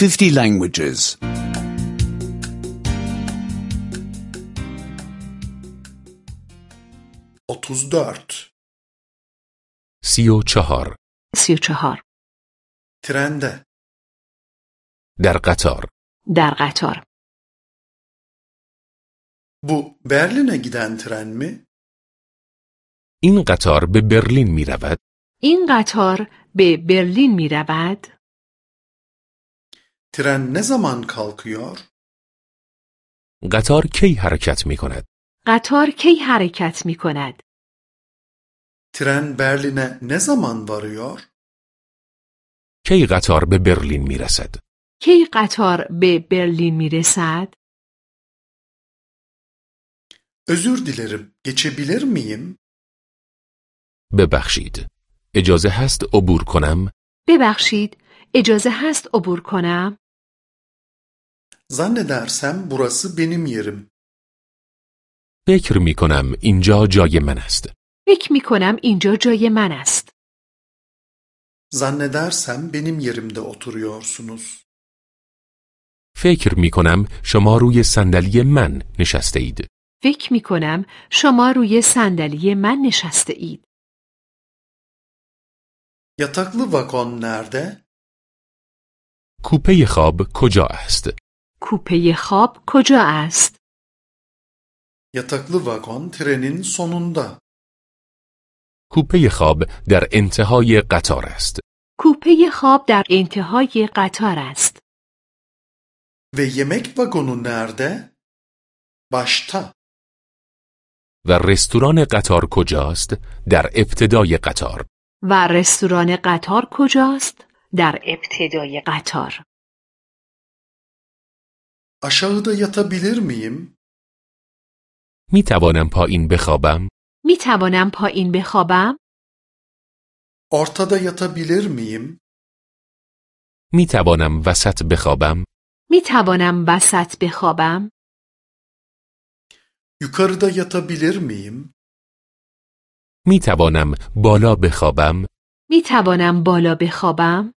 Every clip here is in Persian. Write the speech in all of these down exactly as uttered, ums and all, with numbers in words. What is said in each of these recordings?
fifty languages. otuz dört. سی و چهار. سی و چهار. Trende. در قطار. در قطار. Bu Berlin'e giden tren mi? این قطار به برلین می رود. این قطار به برلین می رود. Tren ne zaman kalkıyor? قطار کی حرکت می کند؟ قطار کی حرکت می کند؟ Tren Berlin'e ne zaman varıyor? کی قطار به برلین می رسد؟ کی قطار به برلین می رسد؟ Özür dilerim, geçebilir miyim? ببخشید. اجازه هست عبور کنم؟ ببخشید، اجازه هست عبور کنم؟ Zannedersem burası benim yerim. فکر می کنم اینجا جای من است. فکر می کنم اینجا جای من است. Zannedersem benim yerimde oturuyorsunuz. فکر می کنم شما روی صندلی من نشسته اید. فکر می کنم شما روی صندلی من نشسته اید. Yataklı vagon nerede? کوپه خواب کجا است؟ کوپه خواب کجا است؟ Yataklı vagon trenin sonunda. کوپه خواب در انتهای قطار است. کوپه خواب در انتهای قطار است. Ve yemek vagonu nerede? Başta. و رستوران قطار کجاست؟ در ابتدای قطار. و رستوران قطار کجاست؟ در ابتدای قطار. Aşağıda yatabilir miyim? می توانم پایین بخوابم؟ می توانم پایین بخوابم؟ Ortada yatabilir miyim? می توانم وسط بخوابم؟ می توانم وسط بخوابم؟ Yukarıda yatabilir miyim? می توانم بالا بخوابم؟ می توانم بالا بخوابم؟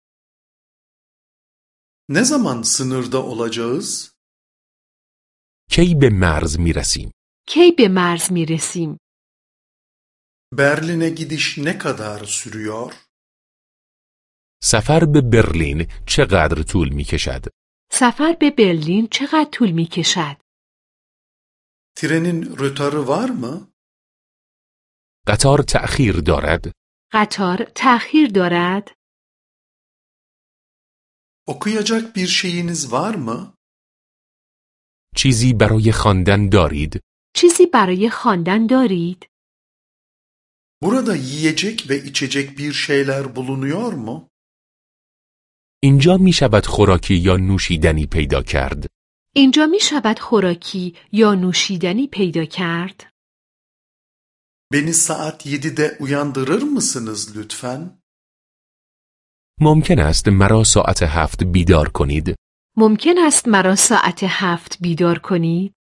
Ne zaman sınırda olacağız? کی به مرز می رسیم؟ کی به مرز می رسیم؟ Berlin'e gidiş ne kadar sürüyor? سفر به برلین چقدر طول می کشد؟ سفر به برلین چقدر طول می کشد؟ Trenin rötarı var mı? قطار تأخیر دارد؟ قطار تأخیر دارد؟ Okuyacak bir şeyiniz var mı? چیزی برای خواندن دارید؟ چیزی برای خواندن دارید؟ Burada yiyecek ve içecek bir şeyler bulunuyor mu? اینجا می شود خوراکی یا نوشیدنی پیدا کرد؟ اینجا می شود خوراکی یا نوشیدنی پیدا کرد؟ Beni saat yedide uyandırır mısınız lütfen? ممکن است مرا ساعت هفت بیدار کنید؟ ممکن است مرا ساعت هفت بیدار کنید؟